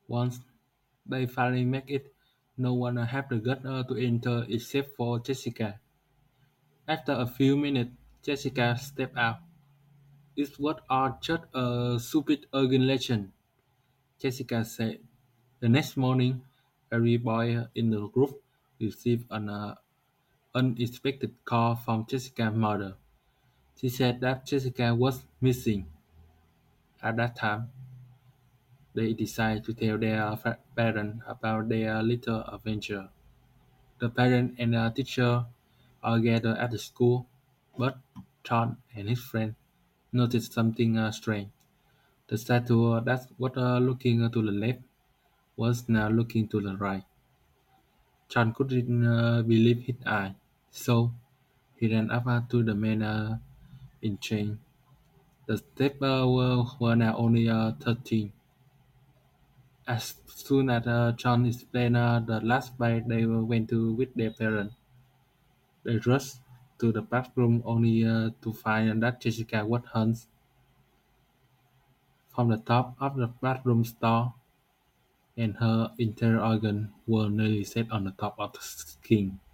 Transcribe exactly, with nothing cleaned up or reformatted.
Once they finally make it, no one had the guts uh, to enter except for Jessica. After a few minutes, Jessica stepped out. "It was all just a stupid urban legend," Jessica said. The next morning, every boy in the group received an uh, unexpected call from Jessica's mother. She said that Jessica was missing. At that time, they decided to tell their fa- parents about their little adventure. The parents and the teacher all gathered at the school, but John and his friend noticed something uh, strange. The statue that was uh, looking to the left was now looking to the right. John couldn't uh, believe his eyes, so he ran up uh, to the man uh, in chains. The steps uh, were, were now only uh, thirteen. As soon as uh, John explained uh, the last place they went to with their parents, they rushed to the bathroom only uh, to find that Jessica was hung from the top of the bathroom stall, and her internal organs were nearly set on the top of the skin.